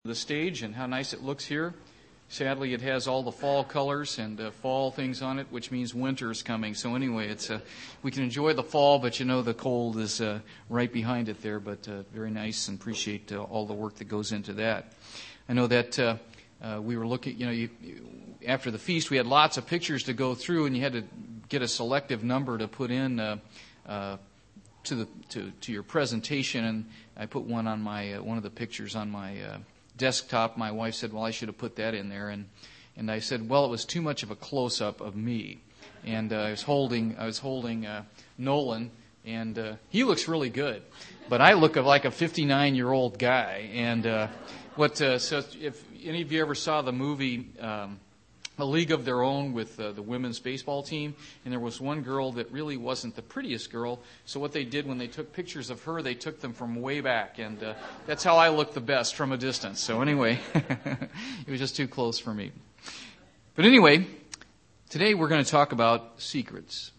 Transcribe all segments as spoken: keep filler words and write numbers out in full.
The stage and how nice it looks here. Sadly, it has all the fall colors and uh, fall things on it, which means winter is coming. So anyway, it's uh, we can enjoy the fall, but you know the cold is uh, right behind it there. But uh, very nice, and appreciate uh, all the work that goes into that. I know that uh, uh, we were looking, you know, you, you, after the feast, we had lots of pictures to go through, and you had to get a selective number to put in uh, uh, to the to to your presentation. And I put one on my uh, one of the pictures on my Uh, desktop. My wife said, well, I should have put that in there. And, and I said, well, it was too much of a close-up of me. And uh, I was holding I was holding uh, Nolan, and uh, he looks really good. But I look like a fifty-nine-year-old guy. And uh, what? Uh, so if any of you ever saw the movie um, A League of Their Own with uh, the women's baseball team, and there was one girl that really wasn't the prettiest girl, so what they did when they took pictures of her, they took them from way back, and uh, that's how I look the best from a distance. So anyway, it was just too close for me. But anyway, today we're going to talk about secrets.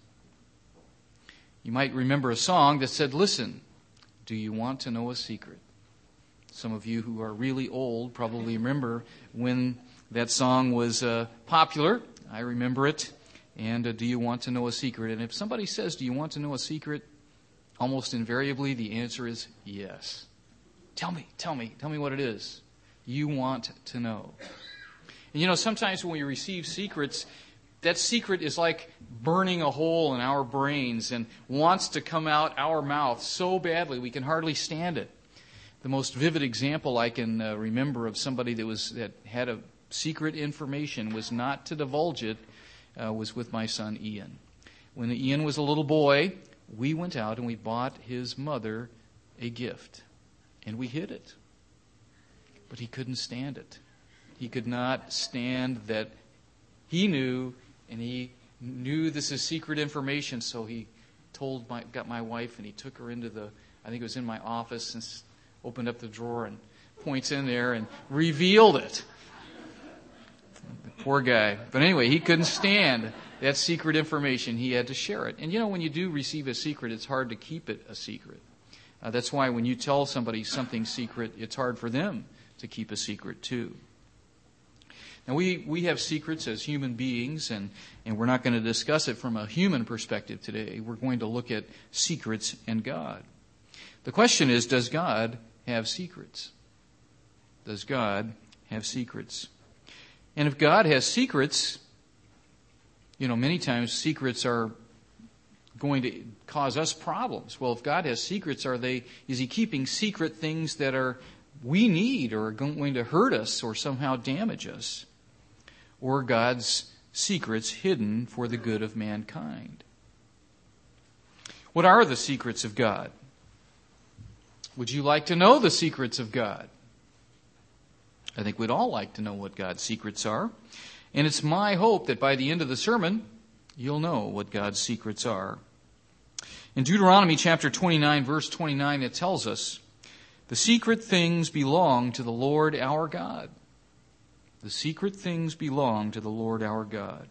You might remember a song that said, "Listen, do you want to know a secret?" Some of you who are really old probably remember when that song was uh, popular. I remember it. And uh, do you want to know a secret? And if somebody says, do you want to know a secret? Almost invariably the answer is yes. Tell me, tell me, tell me what it is. You want to know. And you know, sometimes when we receive secrets, that secret is like burning a hole in our brains and wants to come out our mouth so badly we can hardly stand it. The most vivid example I can uh, remember of somebody that was that had a secret information, was not to divulge it, uh, was with my son Ian. When Ian was a little boy, we went out and we bought his mother a gift. And we hid it. But he couldn't stand it. He could not stand that he knew, and he knew this is secret information, so he told my got my wife, and he took her into the, I think it was in my office, and opened up the drawer and points in there and revealed it. Poor guy. But anyway, he couldn't stand that secret information. He had to share it. And you know, when you do receive a secret, it's hard to keep it a secret. Uh, that's why when you tell somebody something secret, it's hard for them to keep a secret too. Now, we, we have secrets as human beings, and, and we're not going to discuss it from a human perspective today. We're going to look at secrets and God. The question is, does God have secrets? Does God have secrets? And if God has secrets, you know, many times secrets are going to cause us problems. Well, if God has secrets, are they, is He keeping secret things that are we need or are going to hurt us or somehow damage us? Or are God's secrets hidden for the good of mankind? What are the secrets of God? Would you like to know the secrets of God? I think we'd all like to know what God's secrets are. And it's my hope that by the end of the sermon, you'll know what God's secrets are. In Deuteronomy chapter twenty-nine, verse twenty-nine, it tells us, the secret things belong to the Lord our God. The secret things belong to the Lord our God.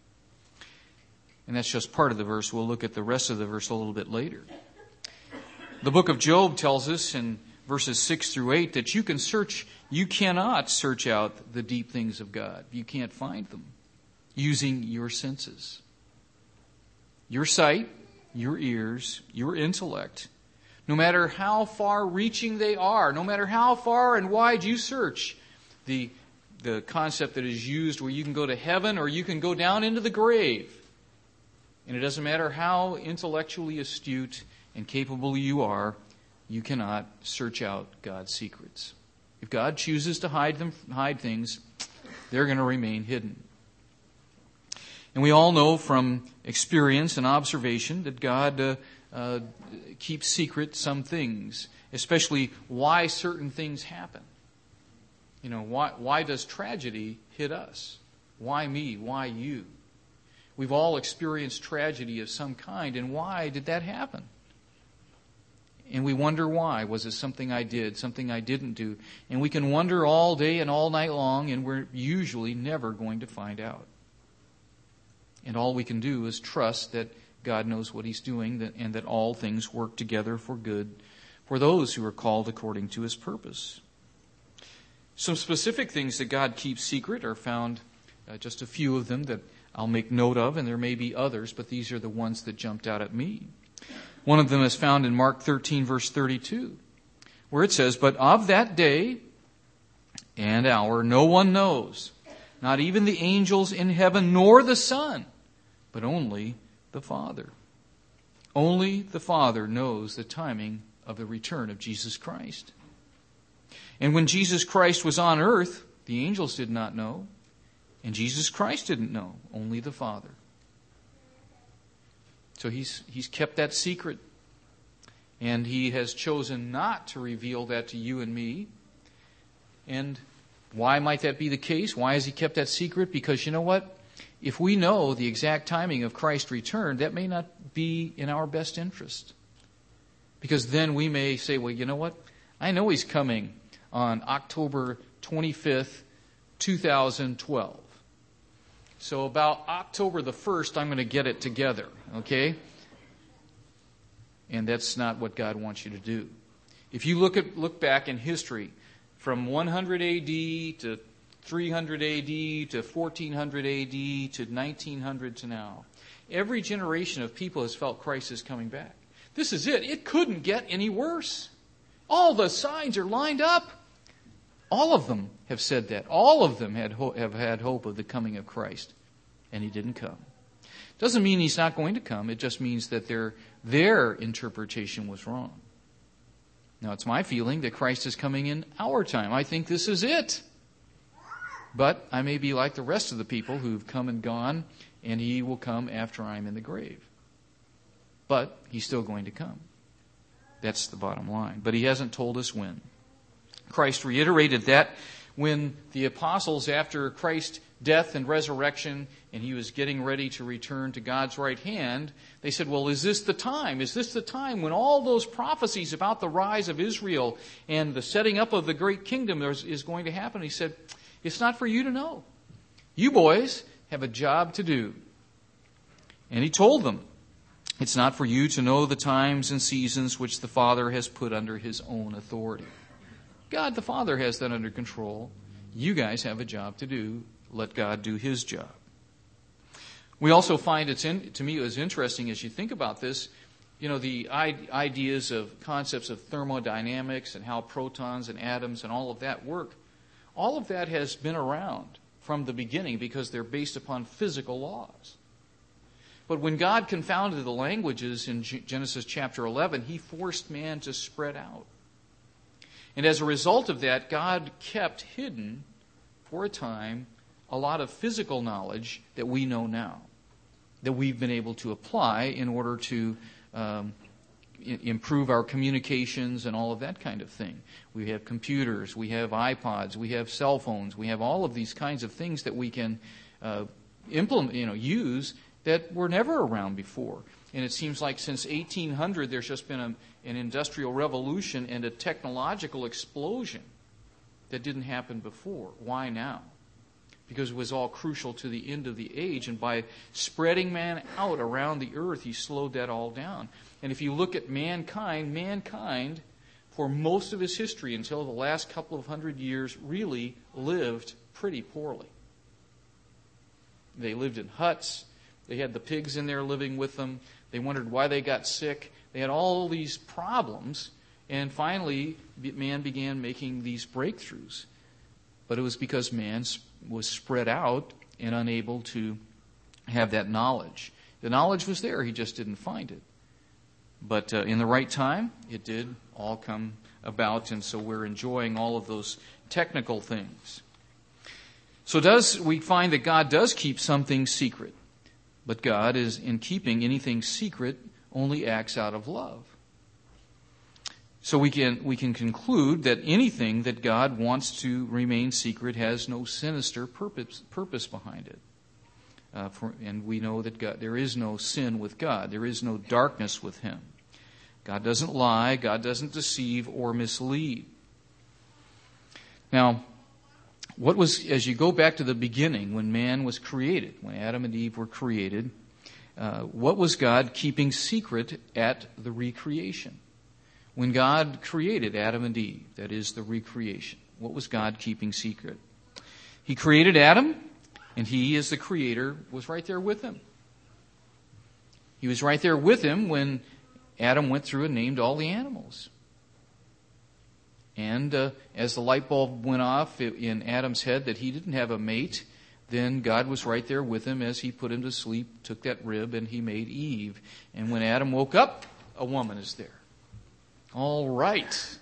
And that's just part of the verse. We'll look at the rest of the verse a little bit later. The book of Job tells us in verses six through eight that you can search, you cannot search out the deep things of God. You can't find them using your senses. Your sight, your ears, your intellect, no matter how far-reaching they are, no matter how far and wide you search, the, the concept that is used where you can go to heaven or you can go down into the grave. And it doesn't matter how intellectually astute and capable you are, you cannot search out God's secrets. If God chooses to hide them, hide things, they're going to remain hidden. And we all know from experience and observation that God uh, uh, keeps secret some things, especially why certain things happen. You know, why, why does tragedy hit us? Why me? Why you? We've all experienced tragedy of some kind, and why did that happen? And we wonder why. Was it something I did, something I didn't do? And we can wonder all day and all night long, and we're usually never going to find out. And all we can do is trust that God knows what He's doing, and that all things work together for good for those who are called according to His purpose. Some specific things that God keeps secret are found, uh, just a few of them that I'll make note of, and there may be others, but these are the ones that jumped out at me. One of them is found in Mark thirteen, verse thirty-two, where it says, "But of that day and hour no one knows, not even the angels in heaven nor the Son, but only the Father." Only the Father knows the timing of the return of Jesus Christ. And when Jesus Christ was on earth, the angels did not know, and Jesus Christ didn't know, only the Father. So he's he's kept that secret, and he has chosen not to reveal that to you and me. And why might that be the case? Why has he kept that secret? Because you know what? If we know the exact timing of Christ's return, that may not be in our best interest. Because then we may say, well, you know what? I know he's coming on October twenty-fifth, two thousand twelve. So about October the first, I'm going to get it together, okay? And that's not what God wants you to do. If you look at look back in history, from one hundred A D to three hundred A D to fourteen hundred A D to nineteen hundred to now, every generation of people has felt Christ is coming back. This is it. It couldn't get any worse. All the signs are lined up. All of them have said that. All of them had ho- have had hope of the coming of Christ, and he didn't come. Doesn't mean he's not going to come. It just means that their their interpretation was wrong. Now, it's my feeling that Christ is coming in our time. I think this is it. But I may be like the rest of the people who've come and gone, and he will come after I'm in the grave. But he's still going to come. That's the bottom line. But he hasn't told us when. Christ reiterated that when the apostles, after Christ's death and resurrection, and he was getting ready to return to God's right hand, they said, well, is this the time? Is this the time when all those prophecies about the rise of Israel and the setting up of the great kingdom is going to happen? He said, it's not for you to know. You boys have a job to do. And he told them, it's not for you to know the times and seasons which the Father has put under his own authority. God the Father has that under control. You guys have a job to do. Let God do his job. We also find it's in, to me, it was interesting as you think about this, you know, the ideas of concepts of thermodynamics and how protons and atoms and all of that work. All of that has been around from the beginning because they're based upon physical laws. But when God confounded the languages in Genesis chapter eleven, he forced man to spread out. And as a result of that, God kept hidden for a time a lot of physical knowledge that we know now, that we've been able to apply in order to um, I- improve our communications and all of that kind of thing. We have computers, we have iPods, we have cell phones, we have all of these kinds of things that we can uh, implement, you know, use that were never around before. And it seems like since eighteen hundred, there's just been a, an industrial revolution and a technological explosion that didn't happen before. Why now? Because it was all crucial to the end of the age. And by spreading man out around the earth, he slowed that all down. And if you look at mankind, mankind, for most of his history until the last couple of hundred years, really lived pretty poorly. They lived in huts. They had the pigs in there living with them. They wondered why they got sick. They had all these problems. And finally, man began making these breakthroughs. But it was because man was spread out and unable to have that knowledge. The knowledge was there. He just didn't find it. But uh, in the right time, it did all come about. And so we're enjoying all of those technical things. So does we find that God does keep something secret. But God is, in keeping anything secret, only acts out of love. So we can we can conclude that anything that God wants to remain secret has no sinister purpose purpose behind it. Uh, for, and we know that God, there is no sin with God. There is no darkness with him. God doesn't lie. God doesn't deceive or mislead. Now, what was, as you go back to the beginning, when man was created, when Adam and Eve were created, uh, what was God keeping secret at the recreation? When God created Adam and Eve, that is the recreation, What was God keeping secret? He created Adam, and he, as the creator, was right there with him. He was right there with him when Adam went through and named all the animals. And uh, as the light bulb went off in Adam's head that he didn't have a mate, then God was right there with him as he put him to sleep, took that rib, and he made Eve. And when Adam woke up, a woman is there. All right.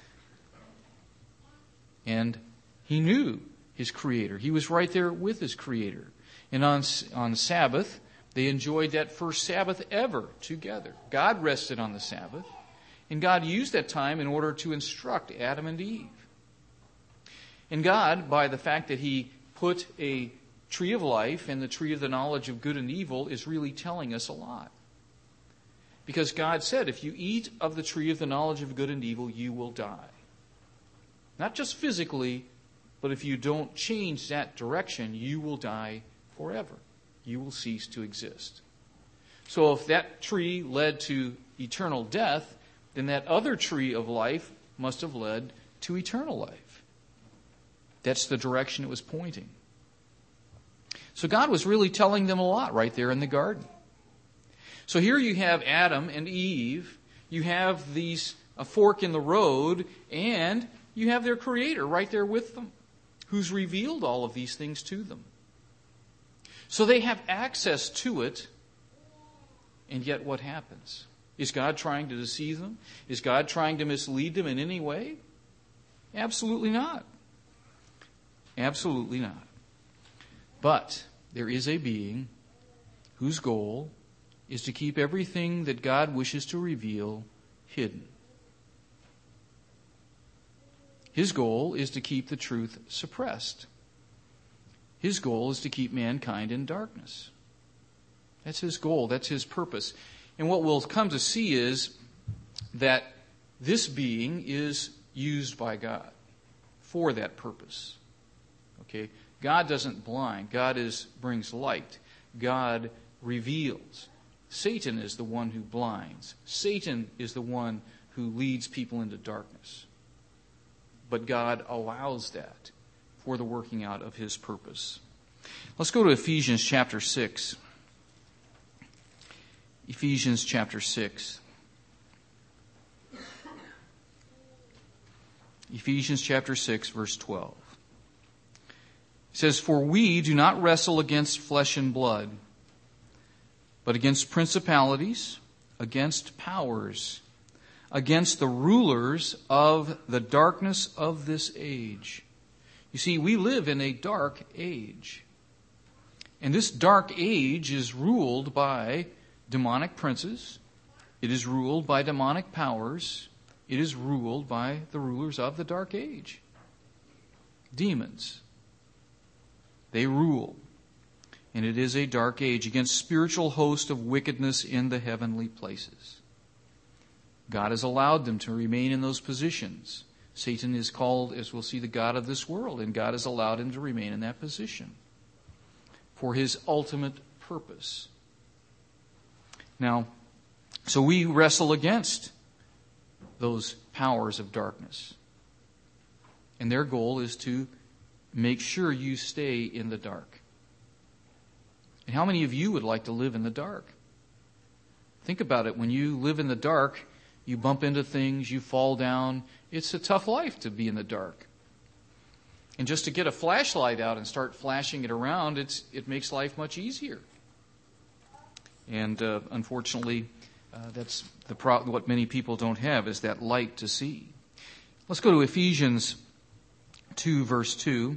And he knew his Creator. He was right there with his Creator. And on, on Sabbath, they enjoyed that first Sabbath ever together. God rested on the Sabbath. And God used that time in order to instruct Adam and Eve. And God, by the fact that He put a tree of life and the tree of the knowledge of good and evil, is really telling us a lot. Because God said, if you eat of the tree of the knowledge of good and evil, you will die. Not just physically, but if you don't change that direction, you will die forever. You will cease to exist. So if that tree led to eternal death, then that other tree of life must have led to eternal life. That's the direction it was pointing. So God was really telling them a lot right there in the garden. So here you have Adam and Eve. You have these a fork in the road, and you have their Creator right there with them, who's revealed all of these things to them. So they have access to it, and yet what happens? Is God trying to deceive them? Is God trying to mislead them in any way? Absolutely not. Absolutely not. But there is a being whose goal is to keep everything that God wishes to reveal hidden. His goal is to keep the truth suppressed. His goal is to keep mankind in darkness. That's his goal. That's his purpose. And what we'll come to see is that this being is used by God for that purpose. Okay? God doesn't blind. God is brings light. God reveals. Satan is the one who blinds. Satan is the one who leads people into darkness. But God allows that for the working out of his purpose. Let's go to Ephesians chapter six. Ephesians chapter six. Ephesians chapter six, verse twelve. It says, "For we do not wrestle against flesh and blood, but against principalities, against powers, against the rulers of the darkness of this age." You see, we live in a dark age. And this dark age is ruled by demonic princes. It is ruled by demonic powers. It is ruled by the rulers of the dark age. Demons. They rule. And it is a dark age against spiritual host of wickedness in the heavenly places. God has allowed them to remain in those positions. Satan is called, as we'll see, the god of this world, and God has allowed him to remain in that position for his ultimate purpose. Now, so we wrestle against those powers of darkness. And their goal is to make sure you stay in the dark. And how many of you would like to live in the dark? Think about it. When you live in the dark, you bump into things, you fall down. It's a tough life to be in the dark. And just to get a flashlight out and start flashing it around, it's it makes life much easier. And uh, unfortunately, uh, that's the pro- what many people don't have, is that light to see. Let's go to Ephesians two, verse two.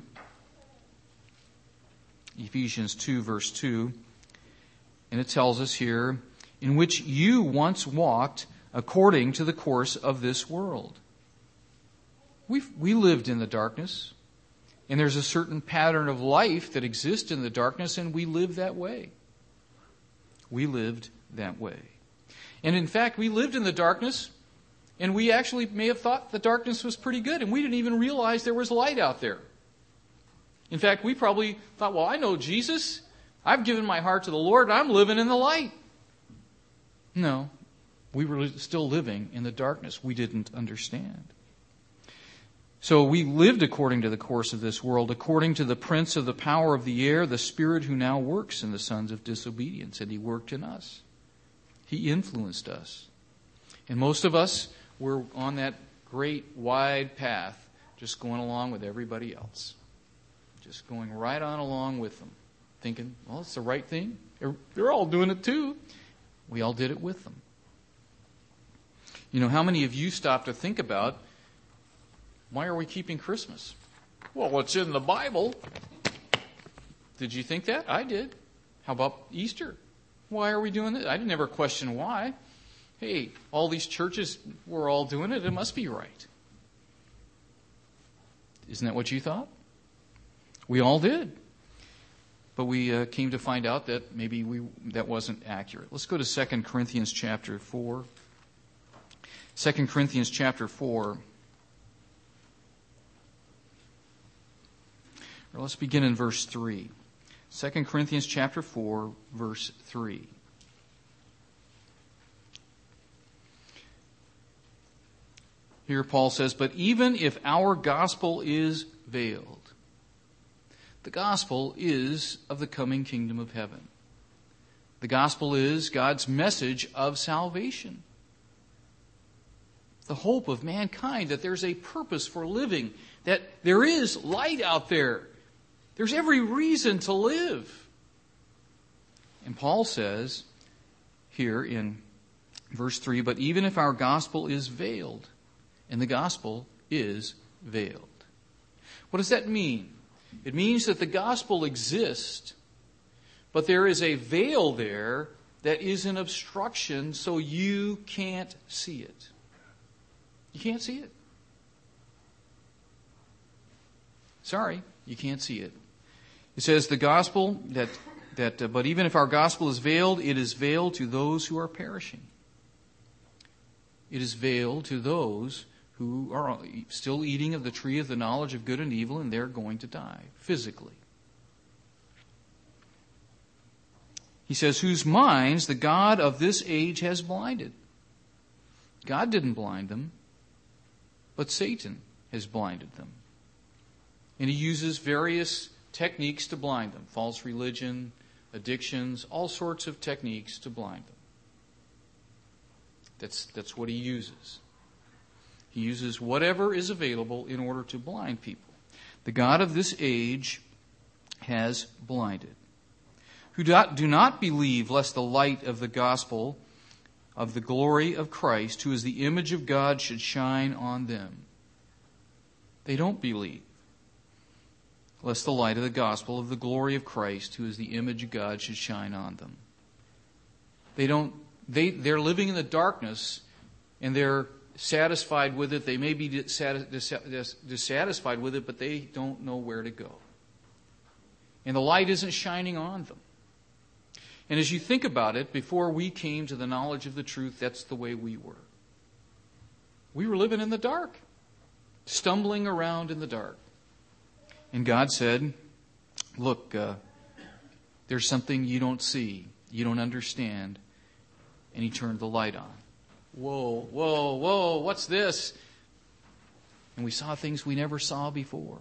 Ephesians two, verse two. And it tells us here, "In which you once walked according to the course of this world." We've, we lived in the darkness, and there's a certain pattern of life that exists in the darkness, and we live that way. We lived that way. And in fact, we lived in the darkness, and we actually may have thought the darkness was pretty good, and we didn't even realize there was light out there. In fact, we probably thought, well, I know Jesus. I've given my heart to the Lord, and I'm living in the light. No, we were still living in the darkness. We didn't understand. So we lived according to the course of this world, according to the prince of the power of the air, the spirit who now works in the sons of disobedience. And he worked in us. He influenced us. And most of us were on that great wide path, just going along with everybody else. Just going right on along with them. Thinking, well, it's the right thing. They're, they're all doing it too. We all did it with them. You know, how many of you stop to think about, why are we keeping Christmas? Well, it's in the Bible. Did you think that? I did. How about Easter? Why are we doing this? I never question why. Hey, all these churches were all doing it. It must be right. Isn't that what you thought? We all did. But we uh, came to find out that maybe we that wasn't accurate. Let's go to Second Corinthians chapter four. Second Corinthians chapter four. Or let's begin in verse three. Second Corinthians chapter four, verse three. Here Paul says, "But even if our gospel is veiled," the gospel is of the coming kingdom of heaven. The gospel is God's message of salvation. The hope of mankind, that there's a purpose for living, that there is light out there. There's every reason to live. And Paul says here in verse three, "But even if our gospel is veiled," and the gospel is veiled. What does that mean? It means that the gospel exists, but there is a veil there that is an obstruction so you can't see it. You can't see it. Sorry, you can't see it. It says the gospel, that, that uh, but even if our gospel is veiled, it is veiled to those who are perishing. It is veiled to those who are still eating of the tree of the knowledge of good and evil, and they're going to die physically. He says, whose minds the God of this age has blinded. God didn't blind them, but Satan has blinded them. And he uses various techniques to blind them. False religion, addictions, all sorts of techniques to blind them. That's, that's what he uses. He uses whatever is available in order to blind people. The God of this age has blinded. Who do not believe lest the light of the gospel of the glory of Christ, who is the image of God, should shine on them. They don't believe lest the light of the gospel of the glory of Christ, who is the image of God, should shine on them. They don't, they, they're living in the darkness, and they're satisfied with it. They may be dissatisfied with it, but they don't know where to go. And the light isn't shining on them. And as you think about it, before we came to the knowledge of the truth, that's the way we were. We were living in the dark, stumbling around in the dark. And God said, look, uh, there's something you don't see, you don't understand. And he turned the light on. Whoa, whoa, whoa, what's this? And we saw things we never saw before.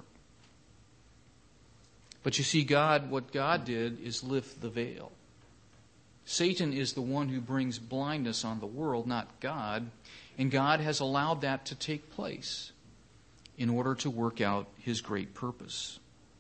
But you see, God, what God did is lift the veil. Satan is the one who brings blindness on the world, not God. And God has allowed that to take place in order to work out his great purpose.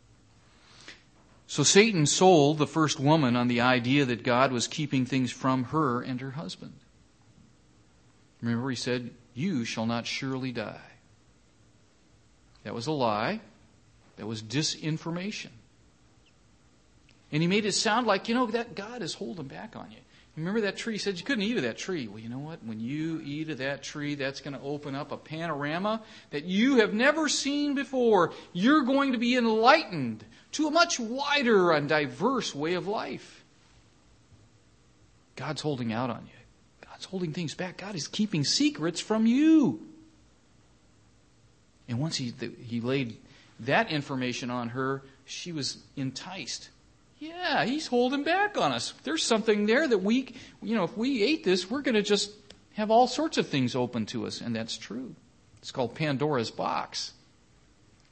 So Satan sold the first woman on the idea that God was keeping things from her and her husband. Remember, he said, you shall not surely die. That was a lie. That was disinformation. And he made it sound like, you know, that God is holding back on you. Remember that tree? He said you couldn't eat of that tree. Well, you know what? When you eat of that tree, that's going to open up a panorama that you have never seen before. You're going to be enlightened to a much wider and diverse way of life. God's holding out on you. God's holding things back. God is keeping secrets from you. And once he, he laid that information on her, she was enticed. Yeah, he's holding back on us. There's something there that we, you know, if we ate this, we're going to just have all sorts of things open to us. And that's true. It's called Pandora's box.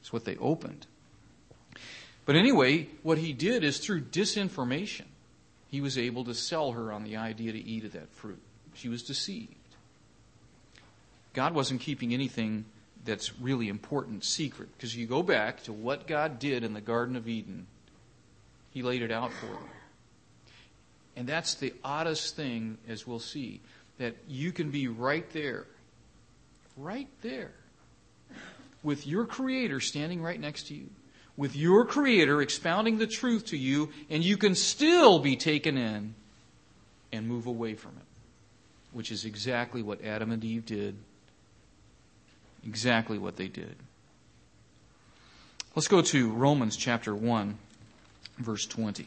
It's what they opened. But anyway, what he did is through disinformation, he was able to sell her on the idea to eat of that fruit. She was deceived. God wasn't keeping anything that's really important secret. Because you go back to what God did in the Garden of Eden, he laid it out for them. And that's the oddest thing, as we'll see, that you can be right there, right there, with your Creator standing right next to you, with your Creator expounding the truth to you, and you can still be taken in and move away from it, which is exactly what Adam and Eve did. Exactly what they did. Let's go to Romans chapter one, verse twenty.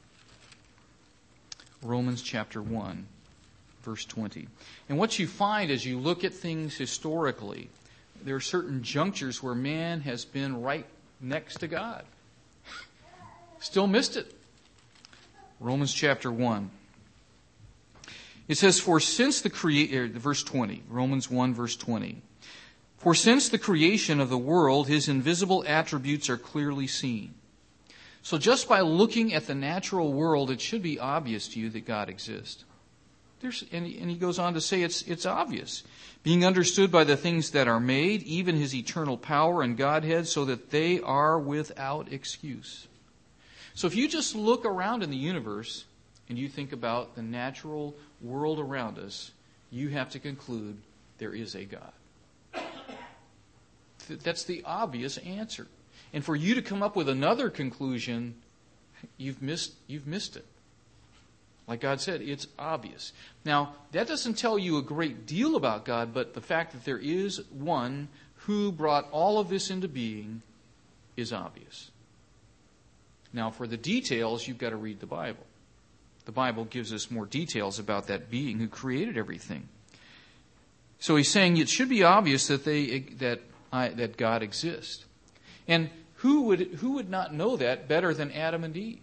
Romans chapter one, verse twenty. And what you find as you look at things historically, there are certain junctures where man has been right next to God. Still missed it. Romans chapter one. It says, for since the creation, verse twenty, Romans one, verse twenty. For since the creation of the world, his invisible attributes are clearly seen. So just by looking at the natural world, it should be obvious to you that God exists. There's, and, and he goes on to say it's, it's obvious. Being understood by the things that are made, even his eternal power and Godhead, so that they are without excuse. So if you just look around in the universe and you think about the natural world around us, you have to conclude there is a God. That's the obvious answer. And for you to come up with another conclusion, you've missed, you've missed it. Like God said, it's obvious. Now, that doesn't tell you a great deal about God, but the fact that there is one who brought all of this into being is obvious. Now, for the details, you've got to read the Bible. The Bible gives us more details about that being who created everything. So he's saying it should be obvious that they that I, that God exists. And who would who would not know that better than Adam and Eve?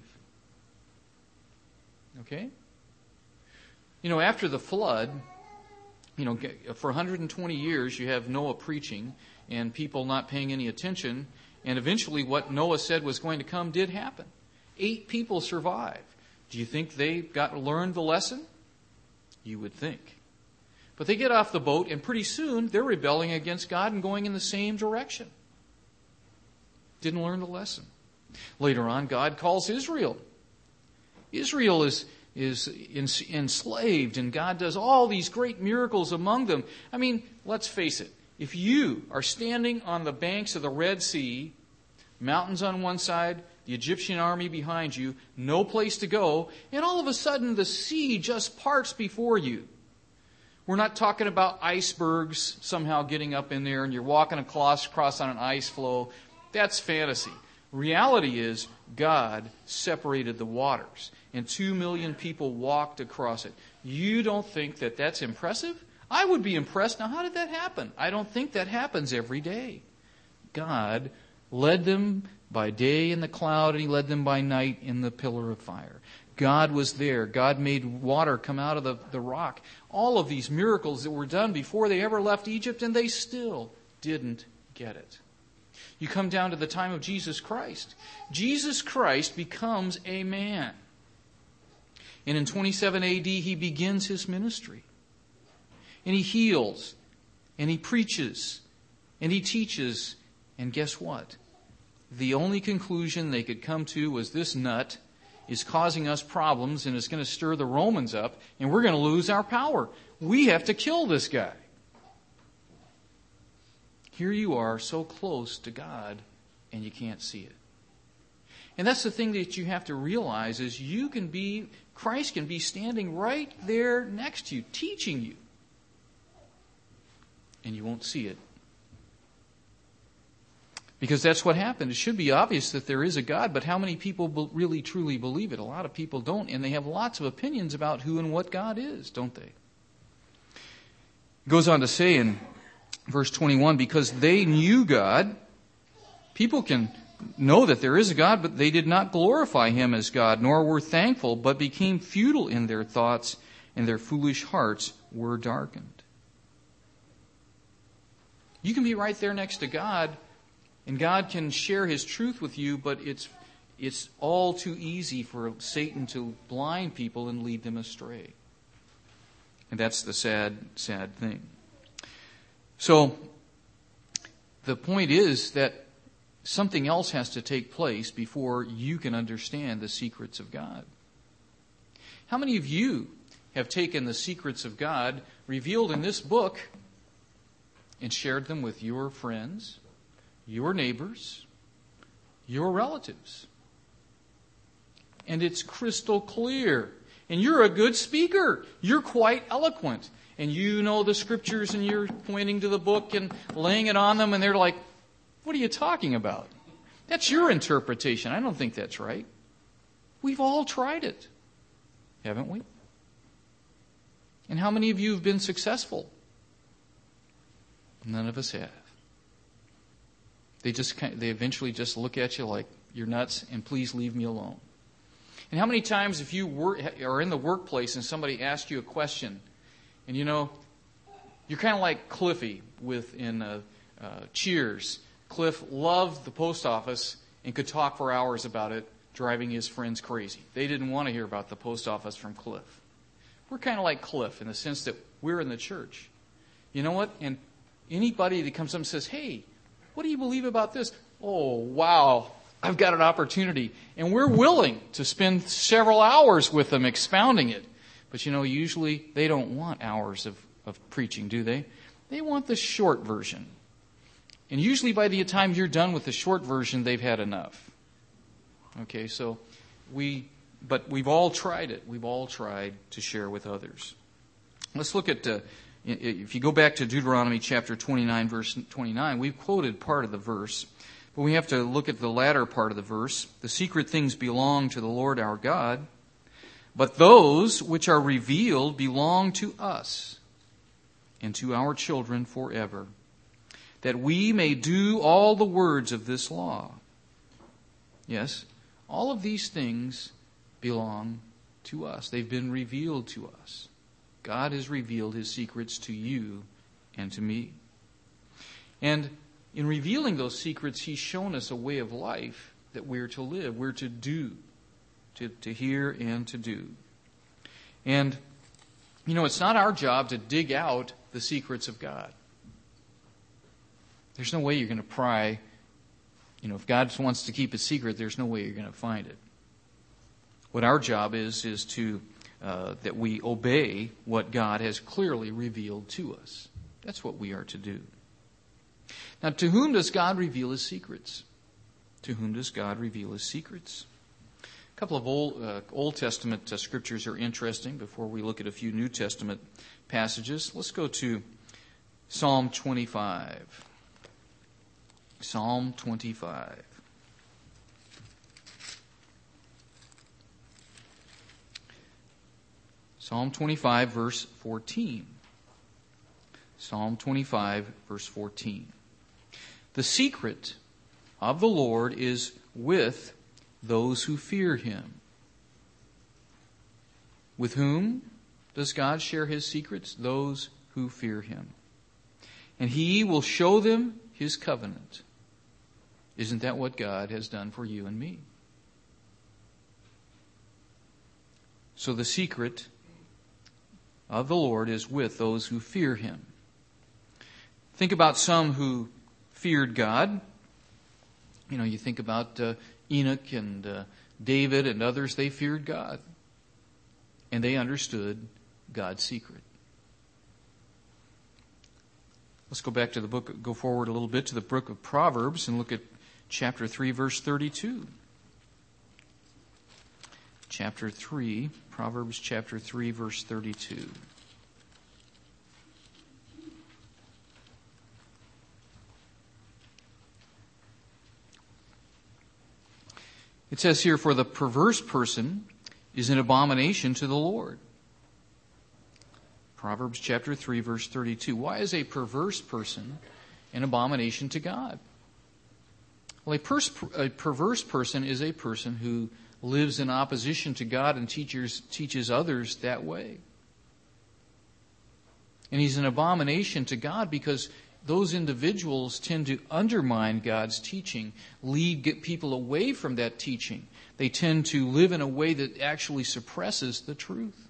Okay? You know, after the flood, you know, for one hundred twenty years you have Noah preaching and people not paying any attention, and eventually what Noah said was going to come did happen. Eight people survived. Do you think they got learned the lesson? You would think. But they get off the boat, and pretty soon they're rebelling against God and going in the same direction. Didn't learn the lesson. Later on, God calls Israel. Israel is, is enslaved, and God does all these great miracles among them. I mean, let's face it. If you are standing on the banks of the Red Sea, mountains on one side, the Egyptian army behind you, no place to go, and all of a sudden the sea just parts before you. We're not talking about icebergs somehow getting up in there and you're walking across, across on an ice floe. That's fantasy. Reality is God separated the waters and two million people walked across it. You don't think that that's impressive? I would be impressed. Now, how did that happen? I don't think that happens every day. God led them by day in the cloud and he led them by night in the pillar of fire. God was there. God made water come out of the, the rock. All of these miracles that were done before they ever left Egypt, and they still didn't get it. You come down to the time of Jesus Christ. Jesus Christ becomes a man. And in twenty-seven A D, he begins his ministry. And he heals, and he preaches, and he teaches. And guess what? The only conclusion they could come to was this nut is causing us problems and it's going to stir the Romans up and we're going to lose our power. We have to kill this guy. Here you are so close to God and you can't see it. And that's the thing that you have to realize is you can be, Christ can be standing right there next to you, teaching you. And you won't see it. Because that's what happened. It should be obvious that there is a God, but how many people be- really truly believe it? A lot of people don't, and they have lots of opinions about who and what God is, don't they? It goes on to say in verse twenty-one, because they knew God, people can know that there is a God, but they did not glorify him as God, nor were thankful, but became futile in their thoughts, and their foolish hearts were darkened. You can be right there next to God, And God can share His truth with you, but it's it's all too easy for Satan to blind people and lead them astray. And that's the sad, sad thing. So, the point is that something else has to take place before you can understand the secrets of God. How many of you have taken the secrets of God revealed in this book and shared them with your friends, your neighbors, your relatives? And it's crystal clear. And you're a good speaker. You're quite eloquent. And you know the scriptures and you're pointing to the book and laying it on them and they're like, what are you talking about? That's your interpretation. I don't think that's right. We've all tried it, haven't we? And how many of you have been successful? None of us have. They just they eventually just look at you like you're nuts and please leave me alone. And how many times if you were, are in the workplace and somebody asks you a question, and you know, you're kind of like Cliffy with in uh, uh, Cheers. Cliff loved the post office and could talk for hours about it, driving his friends crazy. They didn't want to hear about the post office from Cliff. We're kind of like Cliff in the sense that we're in the church. You know what? And anybody that comes up and says, hey, what do you believe about this? Oh, wow, I've got an opportunity. And we're willing to spend several hours with them expounding it. But you know, usually they don't want hours of, of preaching, do they? They want the short version. And usually by the time you're done with the short version, they've had enough. Okay, so we, but we've all tried it. We've all tried to share with others. Let's look at, uh, if you go back to Deuteronomy chapter twenty-nine, verse twenty-nine, we've quoted part of the verse, but we have to look at the latter part of the verse. The secret things belong to the Lord our God, but those which are revealed belong to us and to our children forever, that we may do all the words of this law. Yes, all of these things belong to us. They've been revealed to us. God has revealed His secrets to you and to me. And in revealing those secrets, He's shown us a way of life that we're to live, we're to do, to, to hear and to do. And, you know, it's not our job to dig out the secrets of God. There's no way you're going to pry. You know, if God wants to keep a secret, there's no way you're going to find it. What our job is, is to, uh, that we obey what God has clearly revealed to us. That's what we are to do. Now, to whom does God reveal His secrets? To whom does God reveal His secrets? A couple of Old, uh, Old Testament uh, scriptures are interesting before we look at a few New Testament passages. Let's go to Psalm twenty-five. Psalm twenty-five. Psalm twenty-five, verse fourteen. Psalm twenty-five, verse fourteen. The secret of the Lord is with those who fear Him. With whom does God share His secrets? Those who fear Him. And He will show them His covenant. Isn't that what God has done for you and me? So the secret of the Lord is with those who fear Him. Think about some who feared God. You know, you think about uh, Enoch and uh, David and others. They feared God. And they understood God's secret. Let's go back to the book, go forward a little bit to the book of Proverbs and look at chapter three, verse thirty-two. Chapter three, Proverbs chapter three, verse thirty-two. It says here, for the perverse person is an abomination to the Lord. Proverbs chapter three, verse thirty-two. Why is a perverse person an abomination to God? Well, a, pers- a perverse person is a person who lives in opposition to God and teaches, teaches others that way. And he's an abomination to God because those individuals tend to undermine God's teaching, lead get people away from that teaching. They tend to live in a way that actually suppresses the truth.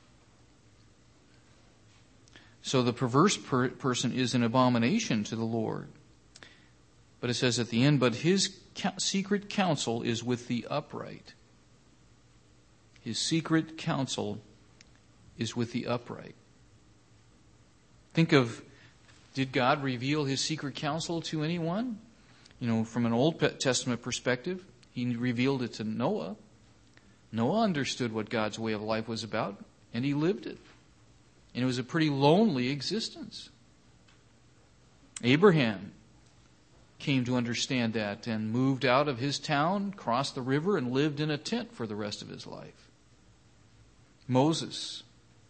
So the perverse per- person is an abomination to the Lord. But it says at the end, but his ca- secret counsel is with the upright. His secret counsel is with the upright. Think of, did God reveal his secret counsel to anyone? You know, from an Old Testament perspective, he revealed it to Noah. Noah understood what God's way of life was about, and he lived it. And it was a pretty lonely existence. Abraham came to understand that and moved out of his town, crossed the river, and lived in a tent for the rest of his life. Moses.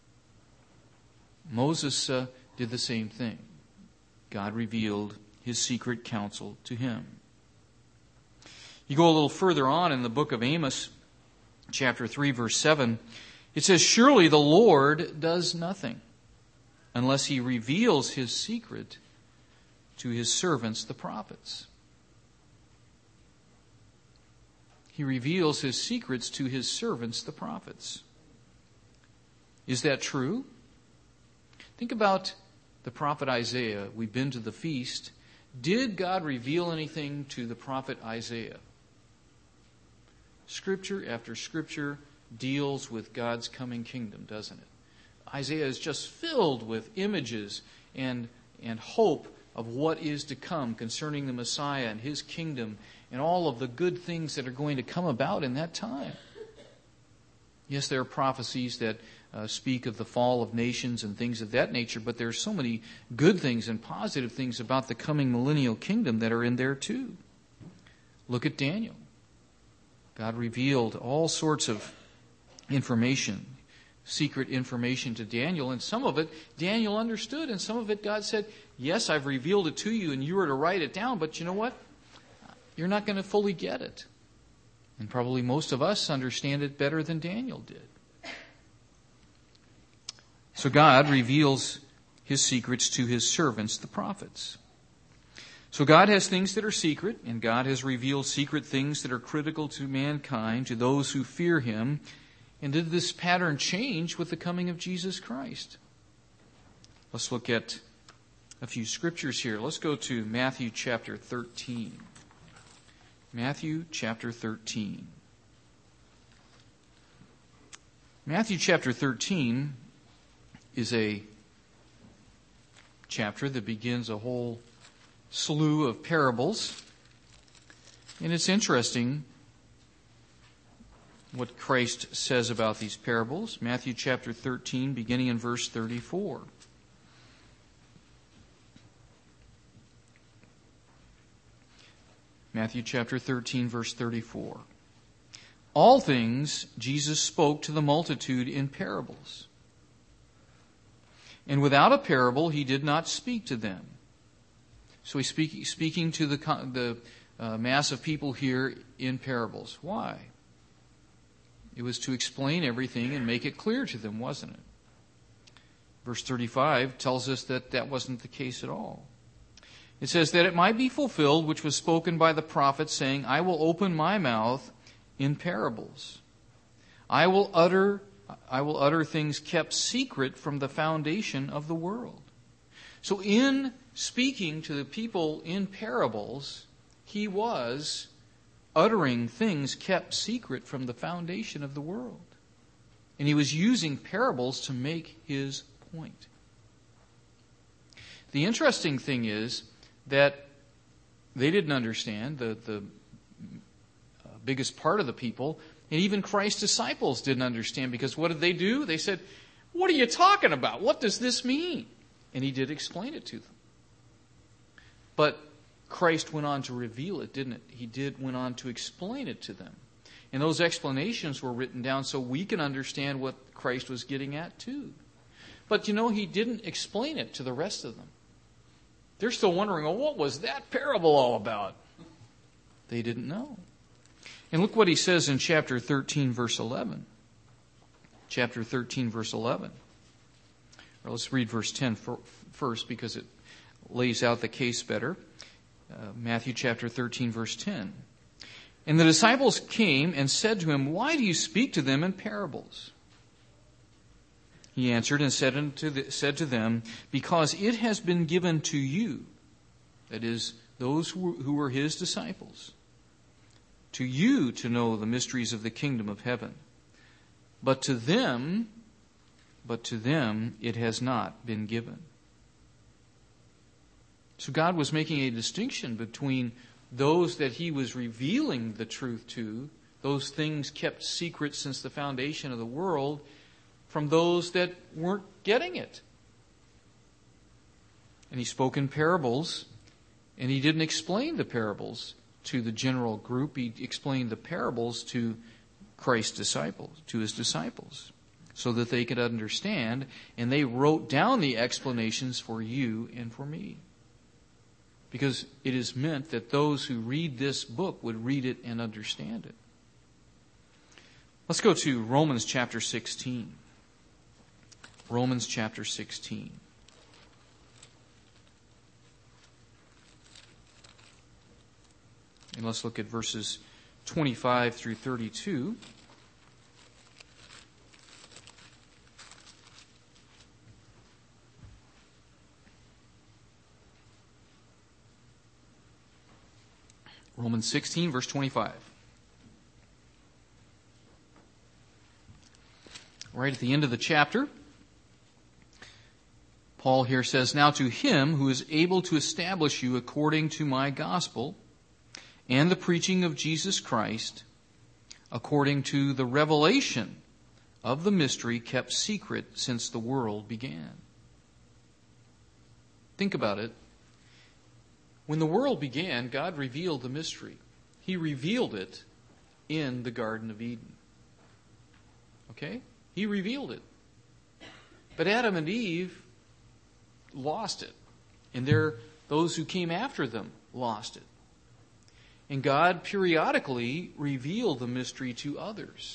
Moses uh, did the same thing. God revealed his secret counsel to him. You go a little further on in the book of Amos, chapter three, verse seven, it says, surely the Lord does nothing unless he reveals his secret to his servants, the prophets. He reveals his secrets to his servants, the prophets. Is that true? Think about the prophet Isaiah. We've been to the feast. Did God reveal anything to the prophet Isaiah? Scripture after scripture deals with God's coming kingdom, doesn't it? Isaiah is just filled with images and, and hope of what is to come concerning the Messiah and his kingdom and all of the good things that are going to come about in that time. Yes, there are prophecies that uh, speak of the fall of nations and things of that nature, but there are so many good things and positive things about the coming millennial kingdom that are in there too. Look at Daniel. God revealed all sorts of information, secret information to Daniel, and some of it Daniel understood, and some of it God said, yes, I've revealed it to you, and you were to write it down, but you know what? You're not going to fully get it. And probably most of us understand it better than Daniel did. So God reveals his secrets to his servants, the prophets. So God has things that are secret, and God has revealed secret things that are critical to mankind, to those who fear him. And did this pattern change with the coming of Jesus Christ? Let's look at a few scriptures here. Let's go to Matthew chapter thirteen. Matthew chapter thirteen. Matthew chapter thirteen is a chapter that begins a whole slew of parables. And it's interesting what Christ says about these parables. Matthew chapter thirteen, beginning in verse thirty-four. Matthew chapter thirteen, verse thirty-four. All things Jesus spoke to the multitude in parables. And without a parable he did not speak to them. So he's speak, speaking to the, the uh, mass of people here in parables. Why? It was to explain everything and make it clear to them, wasn't it? Verse thirty-five tells us that that wasn't the case at all. It says that it might be fulfilled, which was spoken by the prophet, saying, I will open my mouth in parables. I will utter, I will utter things kept secret from the foundation of the world. So in speaking to the people in parables, he was uttering things kept secret from the foundation of the world. And he was using parables to make his point. The interesting thing is that they didn't understand, the, the biggest part of the people, and even Christ's disciples didn't understand, because what did they do? They said, what are you talking about? What does this mean? And he did explain it to them. But Christ went on to reveal it, didn't it? He did went on to explain it to them. And those explanations were written down so we can understand what Christ was getting at too. But you know, he didn't explain it to the rest of them. They're still wondering, well, what was that parable all about? They didn't know. And look what he says in chapter thirteen, verse eleven. Chapter thirteen, verse eleven. Or let's read verse ten first, because it lays out the case better. Uh, Matthew chapter thirteen, verse ten. And the disciples came and said to him, "Why do you speak to them in parables?" He answered and said, unto the, said to them, "Because it has been given to you," that is, those who were, who were his disciples, "to you to know the mysteries of the kingdom of heaven. But to them, but to them it has not been given." So God was making a distinction between those that he was revealing the truth to, those things kept secret since the foundation of the world, from those that weren't getting it. And he spoke in parables, and he didn't explain the parables to the general group. He explained the parables to Christ's disciples, to his disciples, so that they could understand, and they wrote down the explanations for you and for me. Because it is meant that those who read this book would read it and understand it. Let's go to Romans chapter sixteen. Romans chapter sixteen. And let's look at verses twenty-five through thirty-two. Romans sixteen, verse twenty-five. Right at the end of the chapter, Paul here says, "Now to him who is able to establish you according to my gospel and the preaching of Jesus Christ, according to the revelation of the mystery kept secret since the world began." Think about it. When the world began, God revealed the mystery. He revealed it in the Garden of Eden. Okay? He revealed it. But Adam and Eve lost it. And there, those who came after them lost it. And God periodically revealed the mystery to others.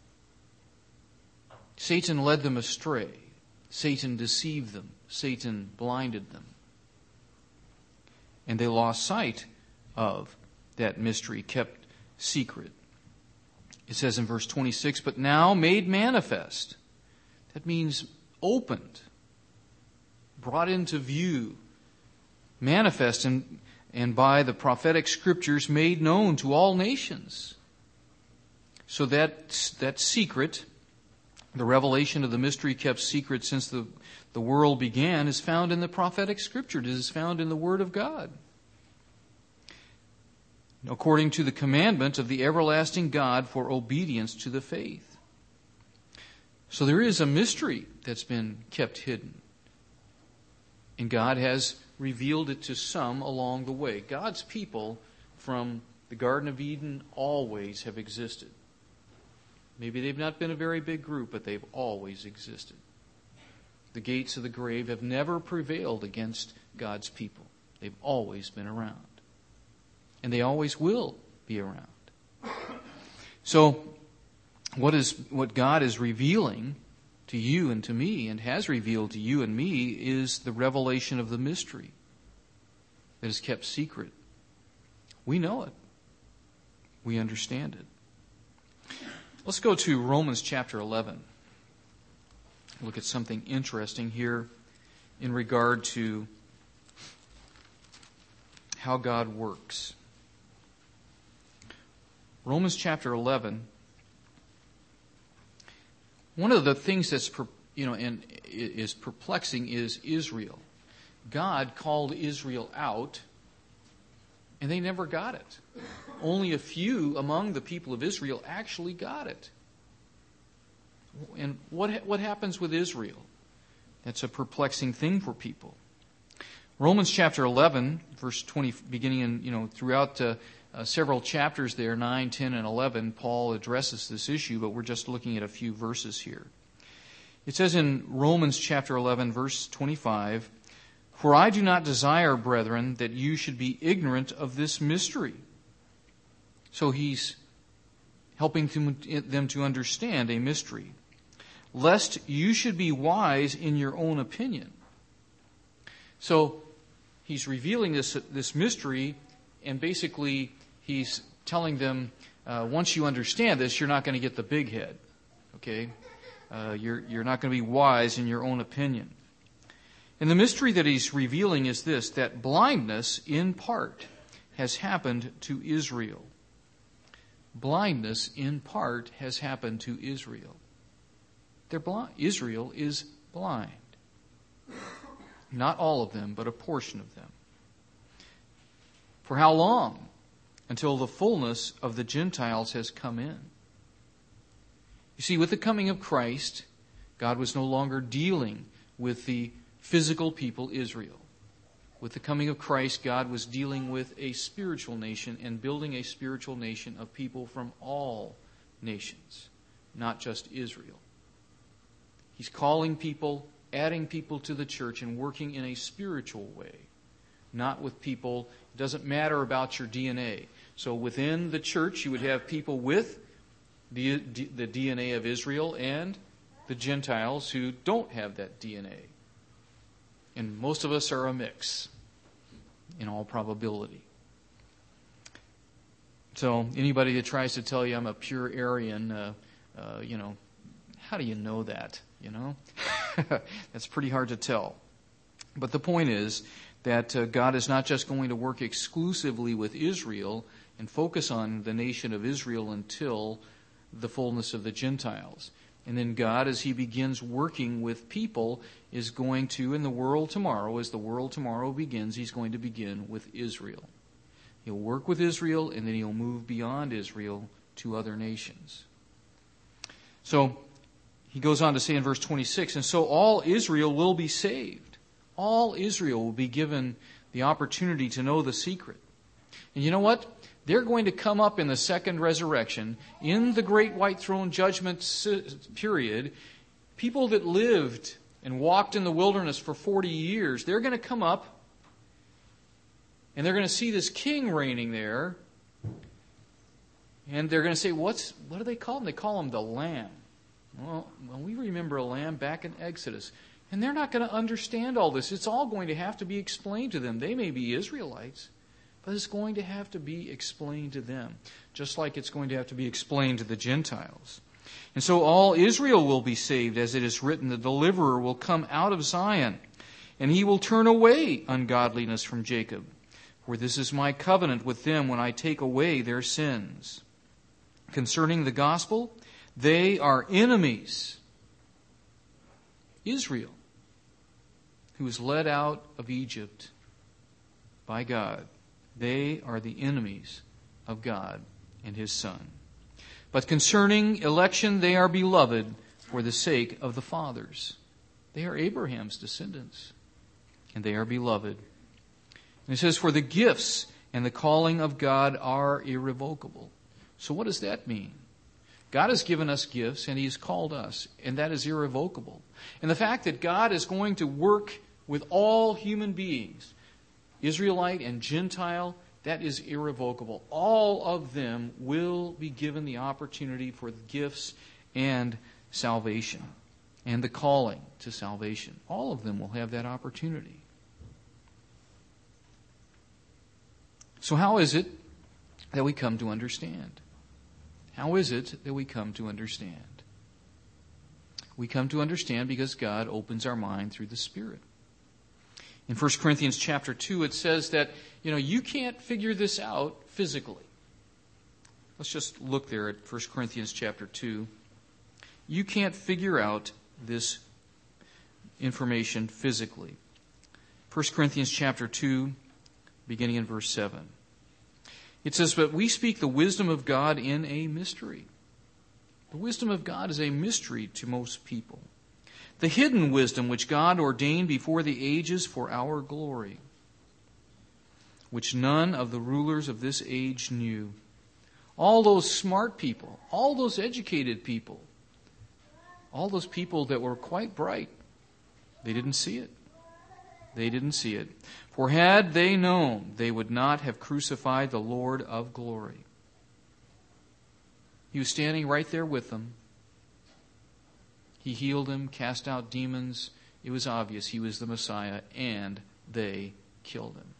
Satan led them astray. Satan deceived them. Satan blinded them. And they lost sight of that mystery kept secret. It says in verse twenty-six, "But now made manifest." That means opened, brought into view, manifest, and, and by the prophetic scriptures made known to all nations. So that, that secret, the revelation of the mystery kept secret since the The world began, is found in the prophetic scripture. It is found in the Word of God. According to the commandment of the everlasting God for obedience to the faith. So there is a mystery that's been kept hidden. And God has revealed it to some along the way. God's people from the Garden of Eden always have existed. Maybe they've not been a very big group, but they've always existed. The gates of the grave have never prevailed against God's people. They've always been around. And they always will be around. So, what is what God is revealing to you and to me, and has revealed to you and me, is the revelation of the mystery that is kept secret. We know it. We understand it. Let's go to Romans chapter eleven. Look at something interesting here in regard to how God works. Romans chapter eleven. One of the things that's you know and is perplexing is Israel. God called Israel out, and they never got it. Only a few among the people of Israel actually got it. And what what happens with Israel? That's a perplexing thing for people. Romans chapter eleven, verse twenty, beginning in, you know, throughout uh, uh, several chapters there, nine, ten, and eleven, Paul addresses this issue, but we're just looking at a few verses here. It says in Romans chapter eleven, verse twenty-five, "For I do not desire, brethren, that you should be ignorant of this mystery." So he's helping them to understand a mystery. "Lest you should be wise in your own opinion." So he's revealing this, this mystery, and basically he's telling them, uh, once you understand this, you're not going to get the big head. Okay? Uh, you're, you're not going to be wise in your own opinion. And the mystery that he's revealing is this, that blindness, in part, has happened to Israel. Blindness, in part, has happened to Israel. They're blind. Israel is blind. Not all of them, but a portion of them. For how long? Until the fullness of the Gentiles has come in. You see, with the coming of Christ, God was no longer dealing with the physical people Israel. With the coming of Christ, God was dealing with a spiritual nation and building a spiritual nation of people from all nations, not just Israel. He's calling people, adding people to the church, and working in a spiritual way, not with people. It doesn't matter about your D N A. So within the church, you would have people with the, the D N A of Israel and the Gentiles who don't have that D N A. And most of us are a mix, in all probability. So anybody that tries to tell you I'm a pure Aryan, uh, uh, you know, how do you know that? You know, that's pretty hard to tell. But the point is that uh, God is not just going to work exclusively with Israel and focus on the nation of Israel until the fullness of the Gentiles. And then God, as He begins working with people, is going to, in the world tomorrow, as the world tomorrow begins, He's going to begin with Israel. He'll work with Israel, and then He'll move beyond Israel to other nations. So, he goes on to say in verse twenty-six, and so all Israel will be saved. All Israel will be given the opportunity to know the secret. And you know what? They're going to come up in the second resurrection, in the great white throne judgment period. People that lived and walked in the wilderness for forty years, they're going to come up and they're going to see this king reigning there. And they're going to say, What's what do they call him? They call him the Lamb. Well, well, we remember a lamb back in Exodus. And they're not going to understand all this. It's all going to have to be explained to them. They may be Israelites, but it's going to have to be explained to them, just like it's going to have to be explained to the Gentiles. And so all Israel will be saved, as it is written, the deliverer will come out of Zion, and he will turn away ungodliness from Jacob. For this is my covenant with them when I take away their sins. Concerning the gospel, they are enemies. Israel, who was led out of Egypt by God, they are the enemies of God and His Son. But concerning election, they are beloved for the sake of the fathers. They are Abraham's descendants, and they are beloved. And it says, for the gifts and the calling of God are irrevocable. So what does that mean? God has given us gifts, and He's called us, and that is irrevocable. And the fact that God is going to work with all human beings, Israelite and Gentile, that is irrevocable. All of them will be given the opportunity for the gifts and salvation, and the calling to salvation. All of them will have that opportunity. So how is it that we come to understand? How is it that we come to understand? We come to understand because God opens our mind through the Spirit. In First Corinthians chapter two, it says that, you know, you can't figure this out physically. Let's just look there at First Corinthians chapter two. You can't figure out this information physically. First Corinthians chapter two, beginning in verse seven. It says, but we speak the wisdom of God in a mystery. The wisdom of God is a mystery to most people. The hidden wisdom which God ordained before the ages for our glory, which none of the rulers of this age knew. All those smart people, all those educated people, all those people that were quite bright, they didn't see it. They didn't see it. For had they known, they would not have crucified the Lord of glory. He was standing right there with them. He healed them, cast out demons. It was obvious He was the Messiah, and they killed him.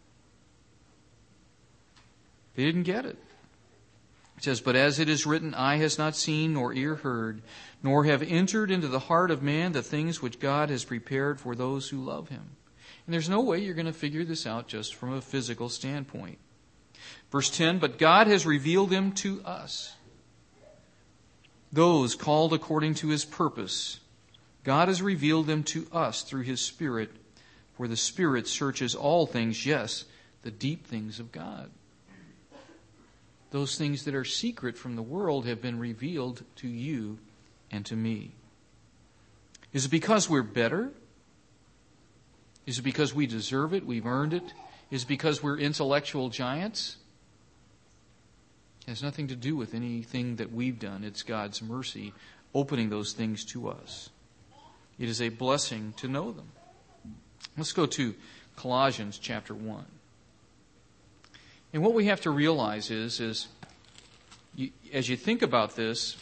They didn't get it. It says, but as it is written, eye has not seen, nor ear heard, nor have entered into the heart of man the things which God has prepared for those who love him. And there's no way you're going to figure this out just from a physical standpoint. Verse ten, but God has revealed them to us, those called according to his purpose. God has revealed them to us through his Spirit, for the Spirit searches all things, yes, the deep things of God. Those things that are secret from the world have been revealed to you and to me. Is it because we're better? Is it because we deserve it? We've earned it? Is it because we're intellectual giants? It has nothing to do with anything that we've done. It's God's mercy opening those things to us. It is a blessing to know them. Let's go to Colossians chapter one. And what we have to realize is, is you, as you think about this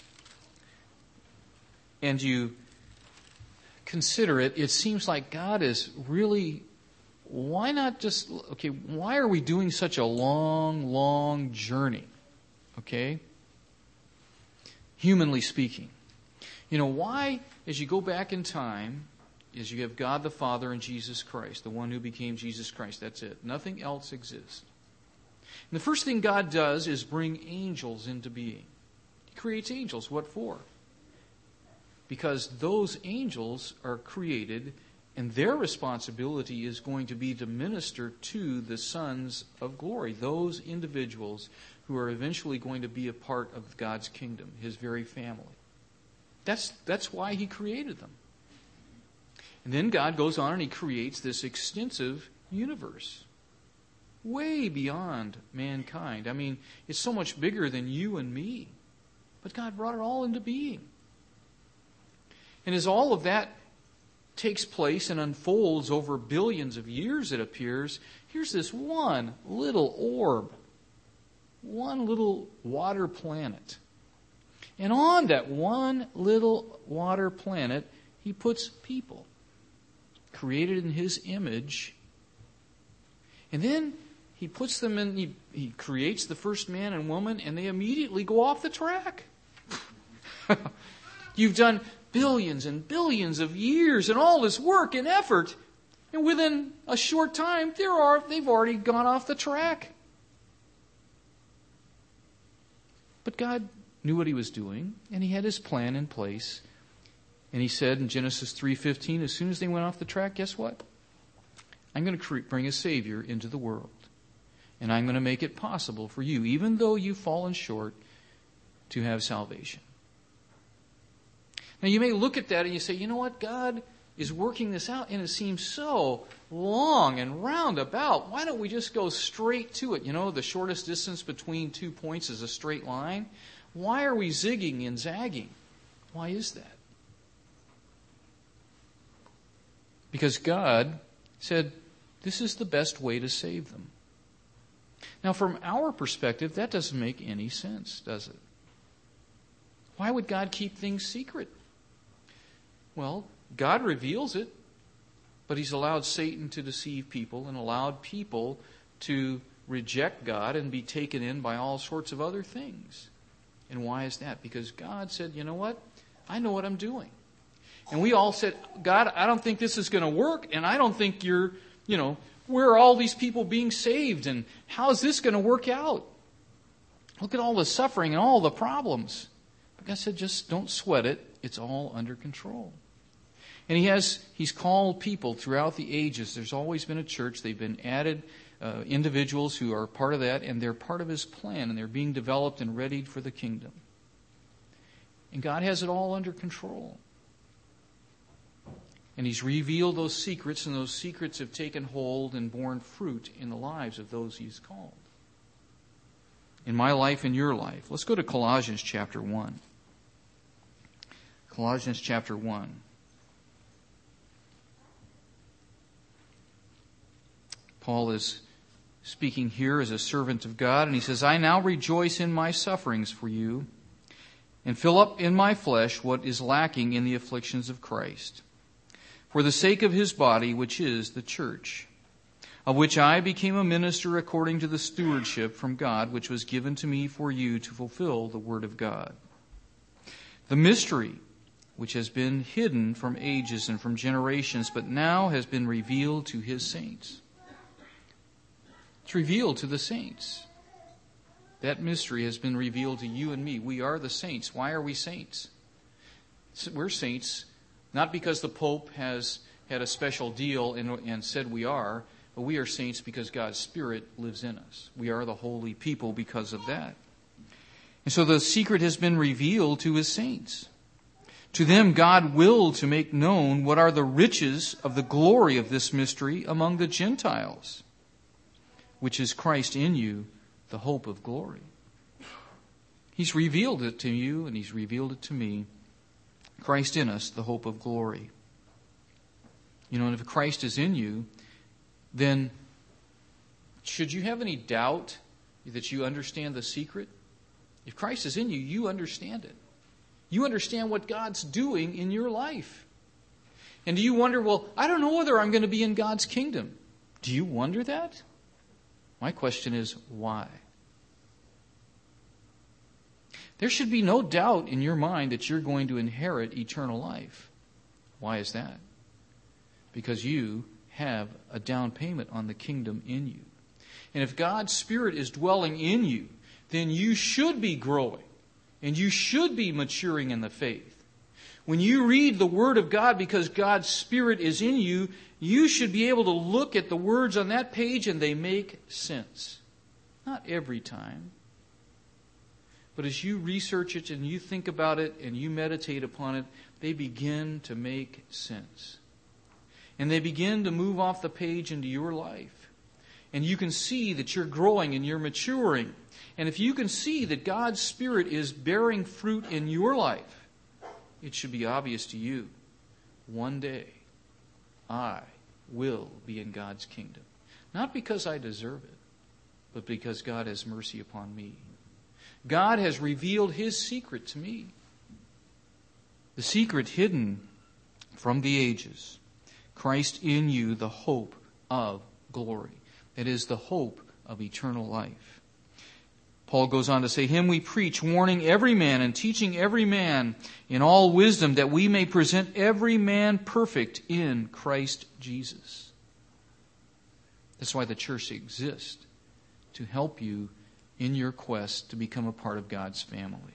and you consider it, it seems like God is really, why not just, okay, why are we doing such a long, long journey? Okay? Humanly speaking. You know, why, as you go back in time, is you have God the Father and Jesus Christ, the one who became Jesus Christ. That's it. Nothing else exists. And the first thing God does is bring angels into being. He creates angels. What for? Because those angels are created, and their responsibility is going to be to minister to the sons of glory, those individuals who are eventually going to be a part of God's kingdom, his very family. That's, that's why he created them. And then God goes on and he creates this extensive universe, way beyond mankind. I mean, it's so much bigger than you and me. But God brought it all into being. And as all of that takes place and unfolds over billions of years, it appears, here's this one little orb, one little water planet. And on that one little water planet, he puts people, created in his image. And then he puts them in, he, he creates the first man and woman, and they immediately go off the track. You've done billions and billions of years and all this work and effort, and within a short time, there are they've already gone off the track. But God knew what he was doing, and he had his plan in place. And he said in Genesis three fifteen, as soon as they went off the track, guess what? I'm going to bring a Savior into the world. And I'm going to make it possible for you, even though you've fallen short, to have salvation. Now you may look at that and you say, you know what? God is working this out, and it seems so long and roundabout. Why don't we just go straight to it? You know, the shortest distance between two points is a straight line. Why are we zigging and zagging? Why is that? Because God said, this is the best way to save them. Now, from our perspective, that doesn't make any sense, does it? Why would God keep things secret? Well, God reveals it, but he's allowed Satan to deceive people and allowed people to reject God and be taken in by all sorts of other things. And why is that? Because God said, you know what? I know what I'm doing. And we all said, God, I don't think this is going to work, and I don't think you're, you know, where are all these people being saved, and how is this going to work out? Look at all the suffering and all the problems. But God said, just don't sweat it. It's all under control. And he has, he's called people throughout the ages. There's always been a church. They've been added uh, individuals who are part of that, and they're part of his plan, and they're being developed and readied for the kingdom. And God has it all under control. And he's revealed those secrets, and those secrets have taken hold and borne fruit in the lives of those he's called. In my life and your life. Let's go to Colossians chapter one. Colossians chapter one. Paul is speaking here as a servant of God, and he says, I now rejoice in my sufferings for you, and fill up in my flesh what is lacking in the afflictions of Christ, for the sake of his body, which is the church, of which I became a minister according to the stewardship from God, which was given to me for you to fulfill the word of God. The mystery, which has been hidden from ages and from generations, but now has been revealed to his saints. It's revealed to the saints. That mystery has been revealed to you and me. We are the saints. Why are we saints? We're saints not because the Pope has had a special deal and, and said we are, but we are saints because God's Spirit lives in us. We are the holy people because of that. And so the secret has been revealed to his saints. To them God willed to make known what are the riches of the glory of this mystery among the Gentiles, which is Christ in you, the hope of glory. He's revealed it to you and he's revealed it to me. Christ in us, the hope of glory. You know, and if Christ is in you, then should you have any doubt that you understand the secret? If Christ is in you, you understand it. You understand what God's doing in your life. And do you wonder, well, I don't know whether I'm going to be in God's kingdom. Do you wonder that? My question is, why? There should be no doubt in your mind that you're going to inherit eternal life. Why is that? Because you have a down payment on the kingdom in you. And if God's Spirit is dwelling in you, then you should be growing and you should be maturing in the faith. When you read the Word of God because God's Spirit is in you, you should be able to look at the words on that page and they make sense. Not every time. But as you research it and you think about it and you meditate upon it, they begin to make sense. And they begin to move off the page into your life. And you can see that you're growing and you're maturing. And if you can see that God's Spirit is bearing fruit in your life, it should be obvious to you, one day I will be in God's kingdom. Not because I deserve it, but because God has mercy upon me. God has revealed His secret to me. The secret hidden from the ages. Christ in you, the hope of glory. That is the hope of eternal life. Paul goes on to say, Him we preach, warning every man and teaching every man in all wisdom, that we may present every man perfect in Christ Jesus. That's why the church exists, to help you in your quest to become a part of God's family.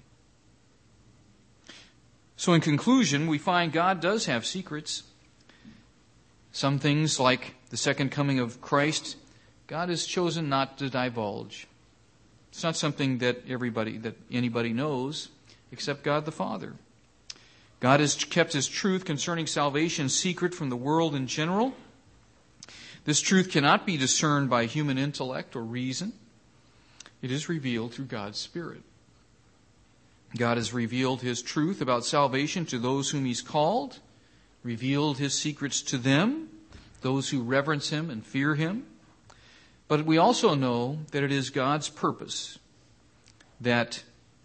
So in conclusion, we find God does have secrets. Some things, like the second coming of Christ, God has chosen not to divulge. It's not something that everybody, that anybody knows except God the Father. God has kept His truth concerning salvation secret from the world in general. This truth cannot be discerned by human intellect or reason. It is revealed through God's Spirit. God has revealed His truth about salvation to those whom He's called, revealed His secrets to them, those who reverence Him and fear Him. But we also know that it is God's purpose that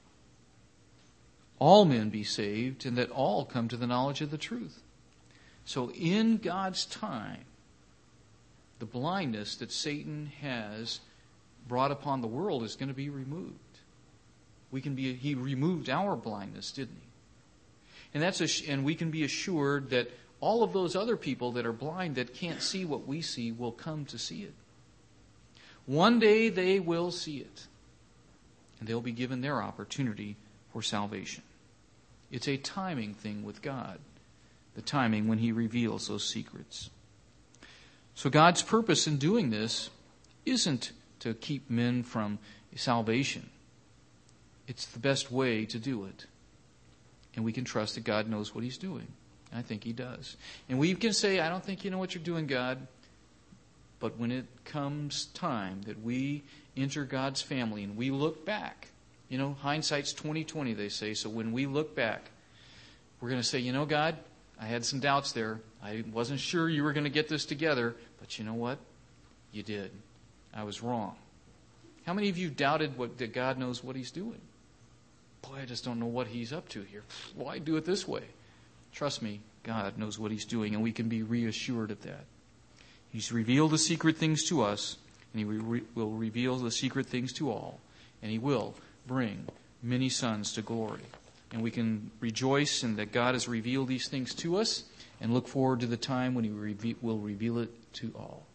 all men be saved and that all come to the knowledge of the truth. So in God's time, the blindness that Satan has brought upon the world is going to be removed. We can be, he removed our blindness, didn't he? And that's a, and we can be assured that all of those other people that are blind, that can't see what we see, will come to see it. One day they will see it, and they'll be given their opportunity for salvation. It's a timing thing with God, the timing when He reveals those secrets. So God's purpose in doing this isn't to keep men from salvation. It's the best way to do it. And we can trust that God knows what He's doing. I think He does. And we can say, I don't think you know what you're doing, God. But when it comes time that we enter God's family and we look back, you know, hindsight's twenty twenty, they say. So when we look back, we're going to say, you know, God, I had some doubts there. I wasn't sure you were going to get this together. But you know what? You did. I was wrong. How many of you doubted what, that God knows what He's doing? Boy, I just don't know what He's up to here. Why do it this way? Trust me, God knows what He's doing, and we can be reassured of that. He's revealed the secret things to us, and He re- will reveal the secret things to all, and He will bring many sons to glory. And we can rejoice in that God has revealed these things to us and look forward to the time when He reve- will reveal it to all.